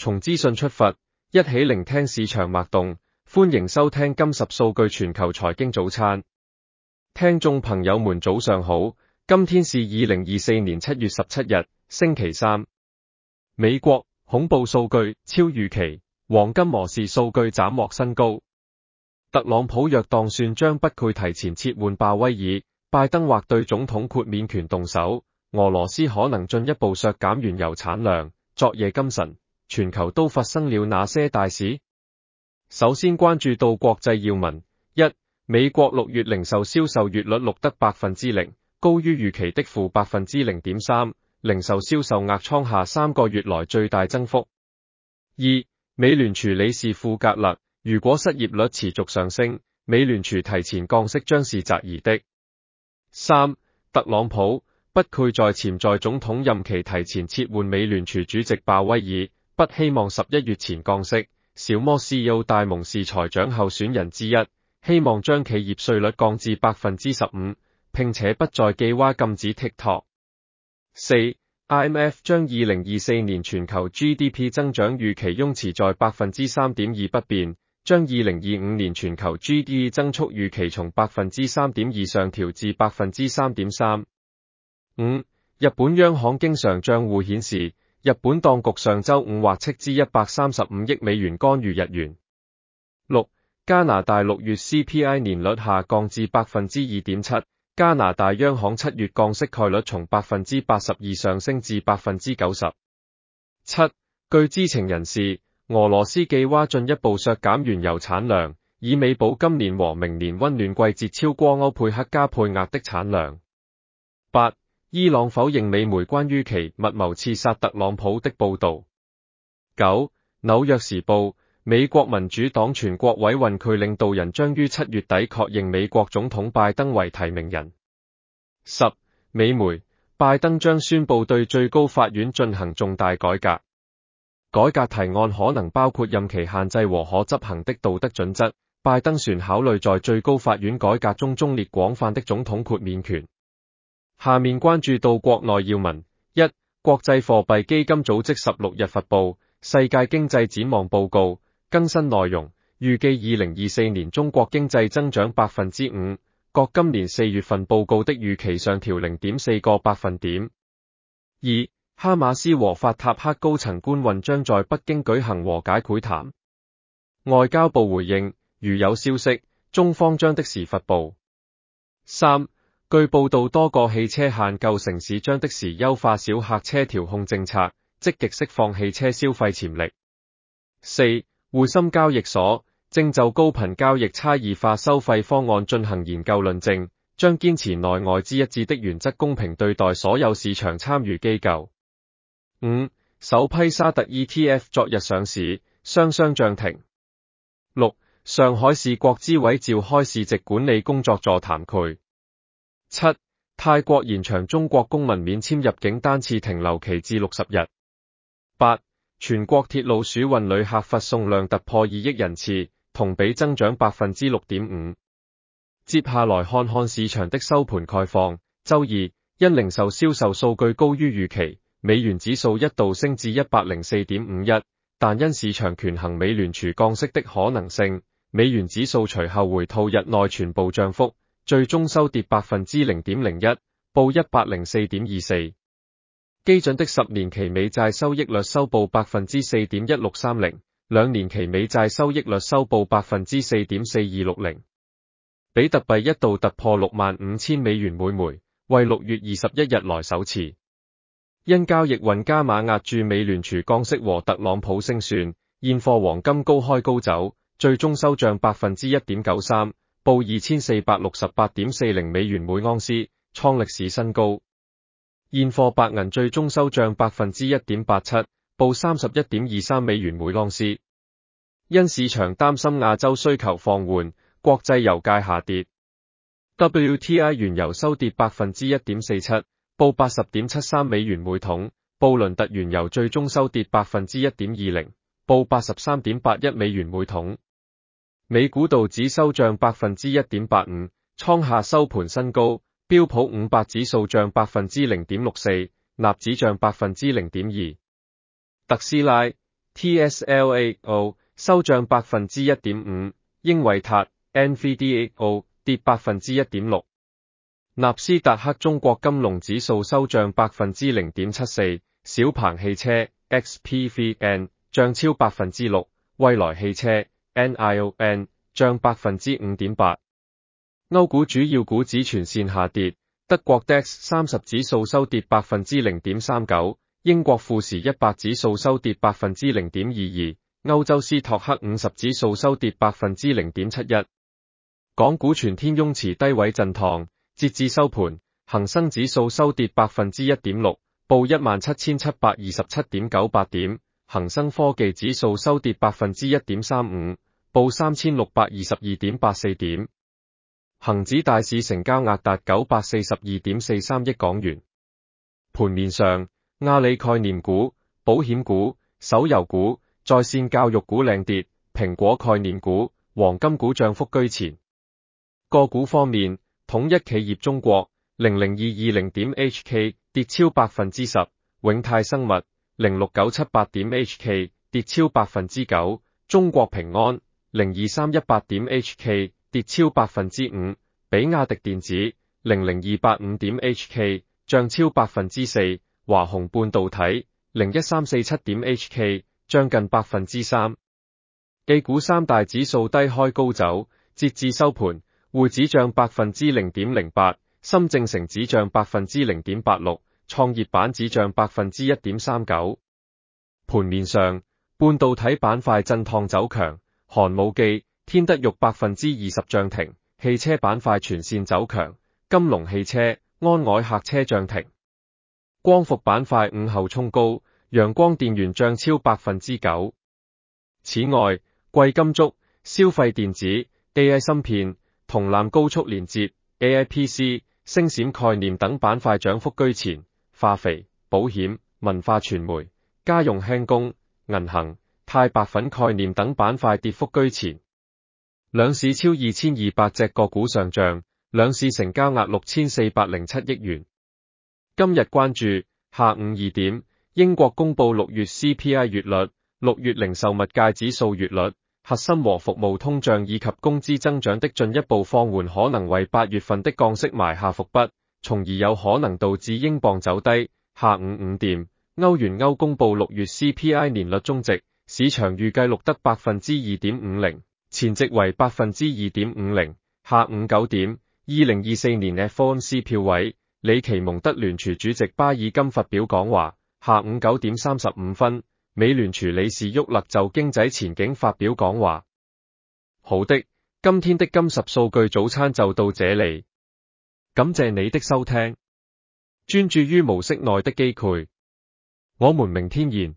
從資訊出發，一起聆聽市場脈動。歡迎收聽金十數據全球財經早餐。聽眾朋友們早上好，今天是2024年7月17日，星期三。美國恐怖數據超預期，黃金模式數據斬獲新高。特朗普若當選將不會提前撤換鮑威爾，拜登或對總統豁免權動手，俄羅斯可能進一步削減原油產量。昨夜今晨，全球都發生了哪些大事？首先關注到國際要聞。一、美國6月零售銷售月率錄得 0%， 高於預期的負 0.3%， 零售銷售額創下3個月來最大增幅。二、美聯儲理事庫格勒，如果失業率持續上升，美聯儲提前降息將是擇宜的。三、特朗普不會在潛在總統任期提前撤換美聯儲主席鮑威爾，不希望11月前降息。小摩 CEO 戴蒙是財長候選人之一，希望將企業稅率降至 15%， 並且不再寄蛙禁止 TikTok。四、IMF 將2024年全球 GDP 增長預期擁持在 3.2% 不變，將2025年全球 GDP 增速預期從 3.2% 上調至 3.3%。五、日本央行經常賬戶顯示，日本當局上周五或斥資135億美元干預日元。六、加拿大6月 CPI 年率下降至 2.7%， 加拿大央行7月降息概率從 82% 上升至 90%。七、據知情人士，俄羅斯寄蛙進一步削減原油產量，以彌補今年和明年溫暖季節超過歐佩克加配額的產量。八、伊朗否認美媒關於其密謀刺殺特朗普的報道。九、紐約時報，美國民主黨全國委員會領導人將於7月底確認美國總統拜登為提名人。十、美媒，拜登將宣布對最高法院進行重大改革。改革提案可能包括任期限制和可執行的道德準則。拜登旋考慮在最高法院改革中列廣泛的總統豁免權。下面關注到國內要聞。一、國際貨幣基金組織16日發布世界經濟展望報告，更新內容，預計2024年中國經濟增長 5%， 較今年4月份報告的預期上調 0.4 個百分點。二、哈馬斯和法塔赫高層官員將在北京舉行和解會談。外交部回應，如有消息，中方將的時發布。三、據報道，多個汽車限購城市將的時優化小客車調控政策，積極釋放汽車消費潛力。四、匯深交易所正就高頻交易差異化收費方案進行研究論證，將堅持內外資一致的原則，公平對待所有市場參與機構。五、首批沙特 ETF 昨日上市，雙雙漲停。六、上海市國資委召開市值管理工作座談會。七、泰國延長中國公民免簽入境單次停留期至60日。八、全國鐵路暑運旅客發送量突破2億人次，同比增長 6.5%。接下來看看市場的收盤概況。周二，因零售銷售數據高於預期，美元指數一度升至 104.51， 但因市場權衡美聯儲降息的可能性，美元指數隨後回吐日內全部漲幅，最終收跌 0.01%， 報 104.24。基準的10年期美債收益率收報 4.1630， 兩年期美債收益率收報 4.4260。比特幣一度突破65,000美元每枚，為6月21日來首次。因交易運加碼壓住美聯儲降息和特朗普勝算，現貨黃金高開高走，最終收漲 1.93%。報 2468.40 美元每盎司，創歷史新高。現貨白銀最終收漲 1.87%， 報 31.23 美元每盎司。因市場擔心亞洲需求放緩，國際油價下跌。WTI 原油收跌 1.47%， 報 80.73 美元每桶。布倫特原油最終收跌 1.20%， 報 83.81 美元每桶。美股道指收漲 1.85%， 創下收盤新高，標普500指數漲 0.64%， 納指漲 0.2%。特斯拉、 TSLAO 收漲 1.5%， 英偉達 NVDAO 跌 1.6%。納斯達克中國金龍指數收漲 0.74%， 小鵬汽車 XPVN 漲超 6%， 蔚來汽車 NION 漲 5.8%。歐股主要股指全線下跌，德國 DAX 30指數收跌 0.39%， 英國富時100指數收跌 0.22%， 歐洲斯托克50指數收跌 0.71%。港股全天雍持低位震盪。截至收盤，恒生指數收跌 1.6%， 報 17,727.98 點；恒生科技指數收跌 1.35%， 報 3,622.84 點。恒指大市成交額達 942.43 億港元。盤面上，阿里概念股、保險股、手遊股、在線教育股領跌，蘋果概念股、黃金股漲幅居前。個股方面，統一企業中國 00220.HK 跌超 10%， 永泰生物 06978.HK 跌超 9%， 中國平安 02318.HK 跌超 5%， 比亞迪電子 00285.HK 漲超 4%， 華虹半導體 01347.HK 漲近 3%。A 股三大指數低開高走，截至收盤。滬指漲 0.08%， 深證成指漲 0.86%， 創業板指漲 1.39%。盤面上，半導體板塊震盪走強，寒武紀、天德肉 20% 漲停，汽車板塊全線走強，金龍汽車、安凱客車漲停。光伏板塊午後衝高，陽光電源漲超 9%。此外，貴金屬、消費電子、AI 芯片、銅纜高速連接、AIPC、星閃概念等板塊漲幅居前，化肥、保險、文化傳媒、家用輕工、銀行、鈦白粉概念等板塊跌幅居前。兩市超2200隻個股上漲，兩市成交額6407億元。今日關注下午2點，英國公布6月 CPI 月率、6月零售物價指數月率。核心和服務通脹以及工資增長的進一步放緩可能為8月份的降息埋下伏筆，從而有可能導致英鎊走低。下午5點，歐元歐公布6月 CPI 年率終值，市場預計錄得 2.50%， 前值為 2.50%。下午9點，2024年 FOMC 票委，里奇蒙德聯儲主席巴爾金發表講話。下午9點35分。美聯儲理事沃勒就經濟前景發表講話。好的，今天的金10數據早餐就到這裡，感謝你的收聽。專注於模式內的機會，我們明天見。